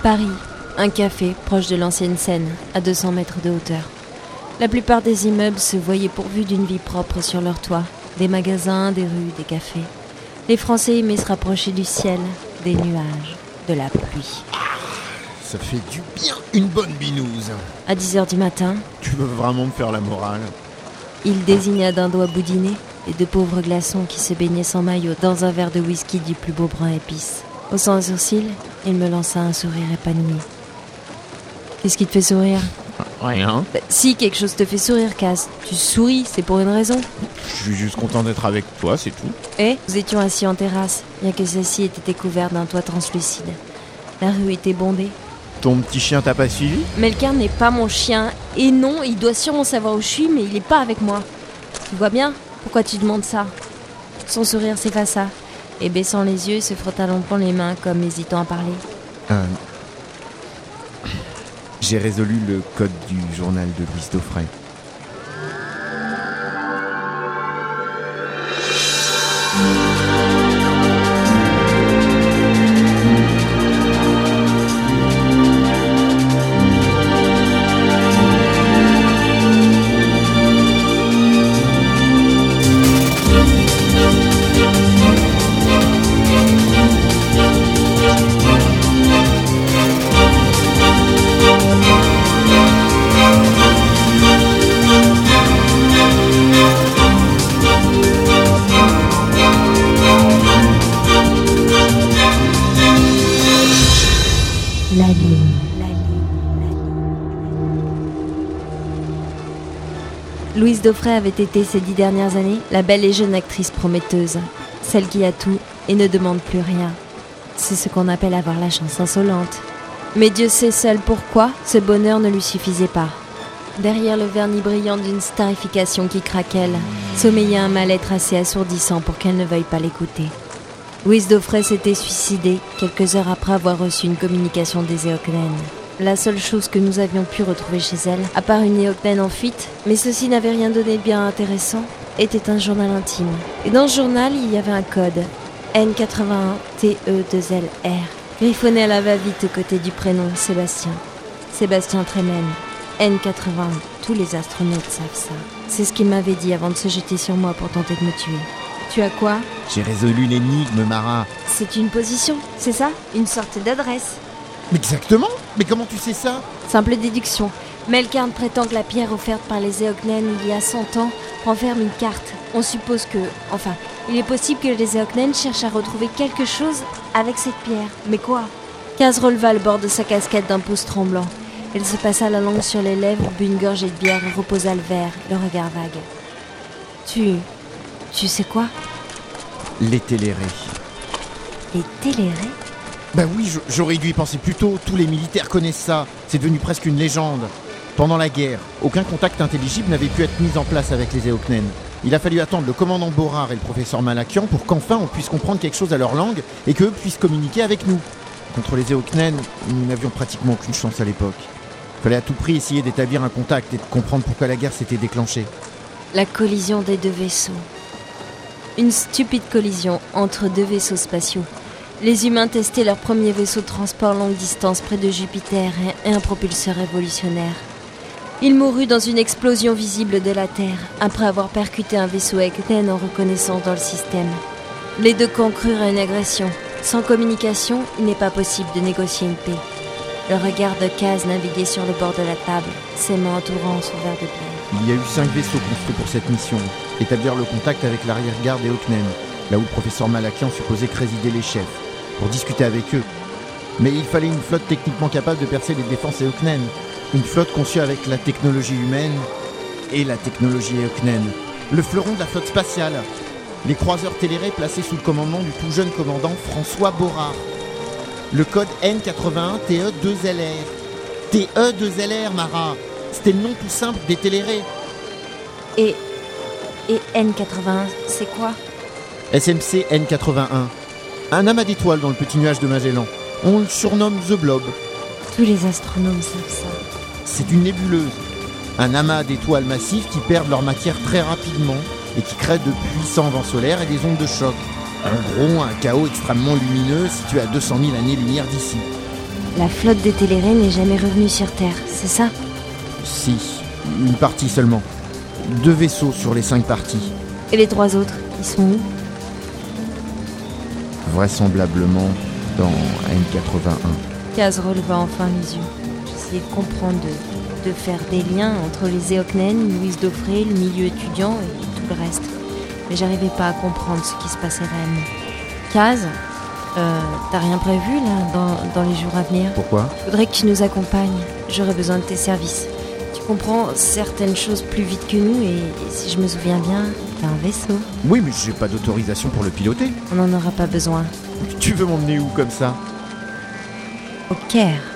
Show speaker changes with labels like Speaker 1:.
Speaker 1: Paris, un café proche de l'ancienne Seine, à 200 mètres de hauteur. La plupart des immeubles se voyaient pourvus d'une vie propre sur leurs toits. Des magasins, des rues, des cafés. Les Français aimaient se rapprocher du ciel, des nuages, de la pluie.
Speaker 2: Ça fait du bien, une bonne binouse.
Speaker 1: À 10h du matin,
Speaker 2: Tu veux vraiment me faire la morale?
Speaker 1: il désigna d'un doigt boudiné les deux pauvres glaçons qui se baignaient sans maillot dans un verre de whisky du plus beau brun épice. Haussant un sourcil, il me lança un sourire épanoui. Qu'est-ce qui te fait sourire?
Speaker 2: Rien.
Speaker 1: Si quelque chose te fait sourire, Cass, tu souris, c'est pour une raison.
Speaker 2: Je suis juste content d'être avec toi, c'est tout.
Speaker 1: Et nous étions assis en terrasse, bien que celle-ci était couverte d'un toit translucide. La rue était bondée.
Speaker 2: Ton petit chien t'a pas suivi?
Speaker 1: Melker n'est pas mon chien. Et non, il doit sûrement savoir où je suis, mais il n'est pas avec moi. Tu vois bien? Pourquoi tu demandes ça? Son sourire s'effaça, et baissant les yeux, se frotta longtemps les mains, comme hésitant à parler.
Speaker 2: J'ai résolu le code du journal de Louise Dauphren.
Speaker 1: La lune. Louise Dauphren avait été ces 10 dernières années la belle et jeune actrice prometteuse, celle qui a tout et ne demande plus rien. C'est ce qu'on appelle avoir la chance insolente. Mais Dieu sait seul pourquoi ce bonheur ne lui suffisait pas. Derrière le vernis brillant d'une starification qui craquelle, sommeillait un mal-être assez assourdissant pour qu'elle ne veuille pas l'écouter. Louise Dauphren s'était suicidée quelques heures après avoir reçu une communication des Éocnènes. La seule chose que nous avions pu retrouver chez elle, à part une Éocnène en fuite, mais ceci n'avait rien donné de bien intéressant, était un journal intime. Et dans ce journal, il y avait un code, N81TE2LR, griffonné à la va-vite aux côtés du prénom Sébastien. Sébastien Tremen, N81, tous les astronautes savent ça. C'est ce qu'il m'avait dit avant de se jeter sur moi pour tenter de me tuer. Tu as quoi?
Speaker 2: J'ai résolu l'énigme, Mara.
Speaker 1: C'est une position, c'est ça? Une sorte d'adresse.
Speaker 2: Exactement. Mais comment tu sais ça?
Speaker 1: Simple déduction. Melkern prétend que la pierre offerte par les Éocnènes il y a 100 ans renferme une carte. On suppose que... Enfin, il est possible que les Éocnènes cherchent à retrouver quelque chose avec cette pierre. Mais quoi? Kaz releva le bord de sa casquette d'un pouce tremblant. Elle se passa la langue sur les lèvres, but une gorgée de bière et reposa le verre, le regard vague. Tu sais quoi?
Speaker 2: Les télérés.
Speaker 1: Les télérés?
Speaker 2: Bah oui, j'aurais dû y penser plus tôt. Tous les militaires connaissent ça. C'est devenu presque une légende. Pendant la guerre, aucun contact intelligible n'avait pu être mis en place avec les Éocnènes. Il a fallu attendre le commandant Borard et le professeur Malakian pour qu'enfin on puisse comprendre quelque chose à leur langue et qu'eux puissent communiquer avec nous. Contre les Éocnènes, nous n'avions pratiquement aucune chance à l'époque. Il fallait à tout prix essayer d'établir un contact et de comprendre pourquoi la guerre s'était déclenchée.
Speaker 1: La collision des deux vaisseaux. Une stupide collision entre deux vaisseaux spatiaux. Les humains testaient leur premier vaisseau de transport longue distance près de Jupiter et un propulseur révolutionnaire. Il mourut dans une explosion visible de la Terre, après avoir percuté un vaisseau Éocnène en reconnaissance dans le système. Les deux camps crurent à une agression. Sans communication, il n'est pas possible de négocier une paix. Le regard de Kaz naviguait sur le bord de la table, ses mains entourant son verre de bière.
Speaker 2: Il y a eu 5 vaisseaux construits pour cette mission. Établir le contact avec l'arrière-garde Éocnène, là où le professeur Malakian supposait que résidaient les chefs, pour discuter avec eux. Mais il fallait une flotte techniquement capable de percer les défenses Éocnènes. Une flotte conçue avec la technologie humaine et la technologie Éocnène. Le fleuron de la flotte spatiale. Les croiseurs télérés placés sous le commandement du tout jeune commandant François Borard. Le code N81TE2LR. TE2LR, Mara. C'était le nom tout simple des télérés.
Speaker 1: Et N81, c'est quoi?
Speaker 2: SMC N81. Un amas d'étoiles dans le petit nuage de Magellan. On le surnomme The Blob.
Speaker 1: Tous les astronomes savent ça.
Speaker 2: C'est une nébuleuse. Un amas d'étoiles massives qui perdent leur matière très rapidement et qui créent de puissants vents solaires et des ondes de choc. En gros, un chaos extrêmement lumineux situé à 200 000 années-lumière d'ici.
Speaker 1: La flotte des Télérés n'est jamais revenue sur Terre, c'est ça?
Speaker 2: Si, une partie seulement. 2 vaisseaux sur les 5 parties.
Speaker 1: Et les 3 autres, ils sont où?
Speaker 2: Vraisemblablement dans N81.
Speaker 1: Kaz releva enfin les yeux. J'essayais de comprendre, de faire des liens entre les Eoknen, Louise Dauphré, le milieu étudiant et tout le reste. Mais j'arrivais pas à comprendre ce qui se passait réellement. Kaz, t'as rien prévu là dans les jours à venir?
Speaker 2: Pourquoi?
Speaker 1: Je voudrais que tu nous accompagnes. J'aurais besoin de tes services. Tu comprends certaines choses plus vite que nous et si je me souviens bien, t'as un vaisseau.
Speaker 2: Oui, mais j'ai pas d'autorisation pour le piloter.
Speaker 1: On n'en aura pas besoin.
Speaker 2: Tu veux m'emmener où comme ça?
Speaker 1: Au Caire.